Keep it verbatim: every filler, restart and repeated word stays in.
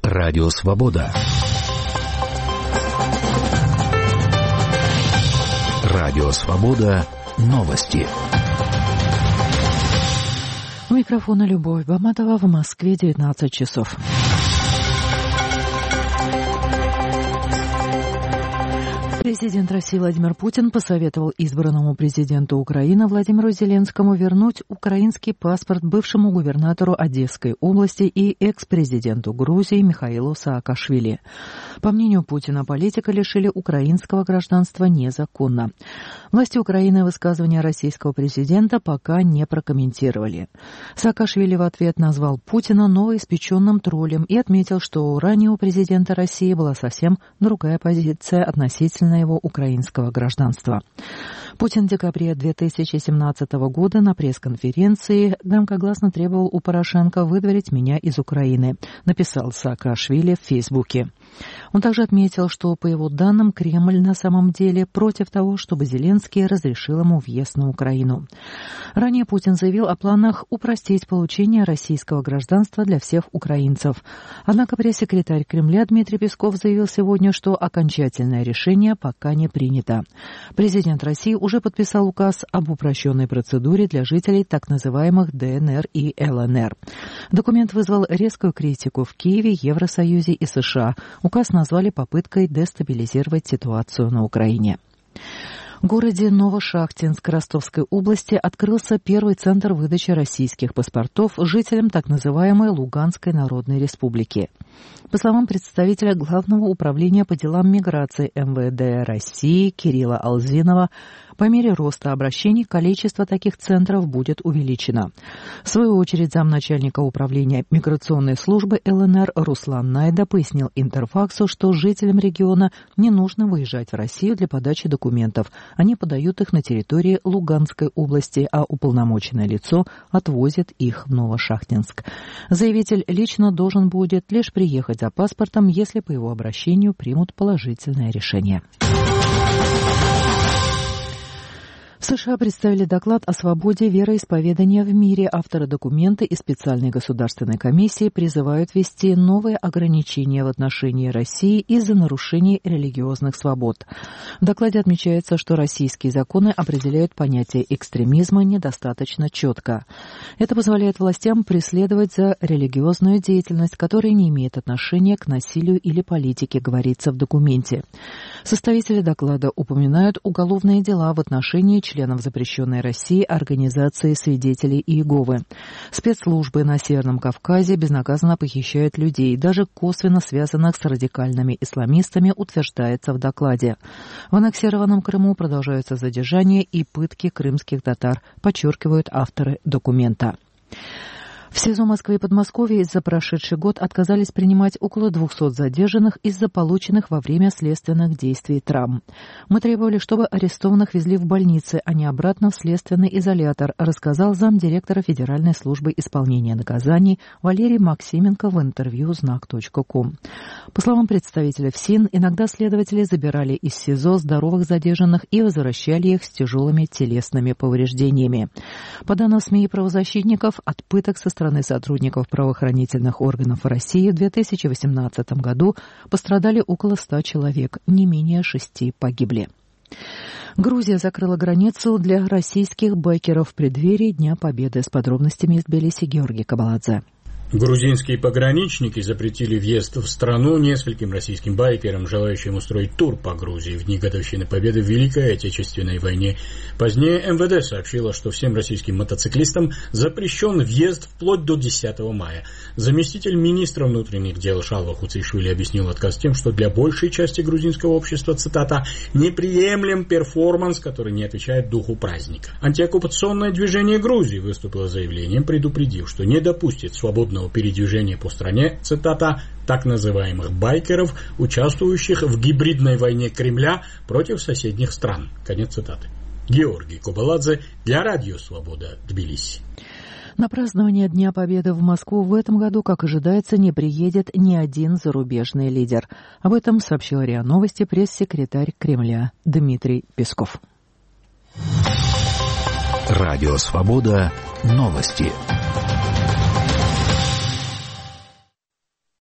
Радио Свобода. Радио Свобода. Новости. У микрофона Любовь Баматова. В Москве девятнадцать часов. Президент России Владимир Путин посоветовал избранному президенту Украины Владимиру Зеленскому вернуть украинский паспорт бывшему губернатору Одесской области и экс-президенту Грузии Михаилу Саакашвили. По мнению Путина, политика лишили украинского гражданства незаконно. Власти Украины высказывания российского президента пока не прокомментировали. Саакашвили в ответ назвал Путина новоиспеченным троллем и отметил, что ранее у президента России была совсем другая позиция относительно его украинского гражданства. Путин в декабре две тысячи семнадцатого года на пресс-конференции громкогласно требовал у Порошенко выдворить меня из Украины, написал Саакашвили в Фейсбуке. Он также отметил, что, по его данным, Кремль на самом деле против того, чтобы Зеленский разрешил ему въезд на Украину. Ранее Путин заявил о планах упростить получение российского гражданства для всех украинцев. Однако пресс-секретарь Кремля Дмитрий Песков заявил сегодня, что окончательное решение пока не принято. Президент России уже подписал указ об упрощенной процедуре для жителей так называемых ДНР и ЛНР. Документ вызвал резкую критику в Киеве, Евросоюзе и США. Указ назвали попыткой дестабилизировать ситуацию на Украине. В городе Новошахтинск Ростовской области открылся первый центр выдачи российских паспортов жителям так называемой Луганской Народной Республики. По словам представителя Главного управления по делам миграции эм вэ дэ России Кирилла Алзинова, по мере роста обращений количество таких центров будет увеличено. В свою очередь замначальника управления миграционной службы эл эн эр Руслан Найда пояснил Интерфаксу, что жителям региона не нужно выезжать в Россию для подачи документов. Они подают их на территории Луганской области, а уполномоченное лицо отвозит их в Новошахтинск. Заявитель лично должен будет лишь приехать за паспортом, если по его обращению примут положительное решение. В США представили доклад о свободе вероисповедания в мире. Авторы документа и специальной государственной комиссии призывают ввести новые ограничения в отношении России из-за нарушений религиозных свобод. В докладе отмечается, что российские законы определяют понятие экстремизма недостаточно четко. Это позволяет властям преследовать за религиозную деятельность, которая не имеет отношения к насилию или политике, говорится в документе. Составители доклада упоминают уголовные дела в отношении членов запрещенной России организации свидетелей Иеговы. Спецслужбы на Северном Кавказе безнаказанно похищают людей, даже косвенно связанных с радикальными исламистами, утверждается в докладе. В аннексированном Крыму продолжаются задержания и пытки крымских татар, подчеркивают авторы документа. В СИЗО Москвы и Подмосковья за прошедший год отказались принимать около двухсот задержанных из-за полученных во время следственных действий травм. Мы требовали, чтобы арестованных везли в больницы, а не обратно в следственный изолятор, рассказал замдиректора Федеральной службы исполнения наказаний Валерий Максименко в интервью знак точка ком. По словам представителя ФСИН, иногда следователи забирали из СИЗО здоровых задержанных и возвращали их с тяжелыми телесными повреждениями. По данным СМИ и правозащитников, от пыток со стороны сотрудников правоохранительных органов России в две тысячи восемнадцатом году пострадали около ста человек, не менее шести погибли. Грузия закрыла границу для российских байкеров в преддверии Дня Победы. С подробностями из Тбилиси Георгий Кабаладзе. Грузинские пограничники запретили въезд в страну нескольким российским байкерам, желающим устроить тур по Грузии в дни годовщины Победы в Великой Отечественной войне. Позднее эм вэ дэ сообщило, что всем российским мотоциклистам запрещен въезд вплоть до десятого мая. Заместитель министра внутренних дел Шалва Хуцишвили объяснил отказ тем, что для большей части грузинского общества, цитата, «неприемлем перформанс, который не отвечает духу праздника». Антиоккупационное движение Грузии выступило с заявлением, предупредив, что не допустит свободного передвижения по стране, цитата, так называемых байкеров, участвующих в гибридной войне Кремля против соседних стран. Конец цитаты. Георгий Кабаладзе для Радио Свобода, Тбилиси. На празднование Дня Победы в Москву в этом году, как ожидается, не приедет ни один зарубежный лидер. Об этом сообщил РИА Новости пресс-секретарь Кремля Дмитрий Песков. Радио Свобода. Новости.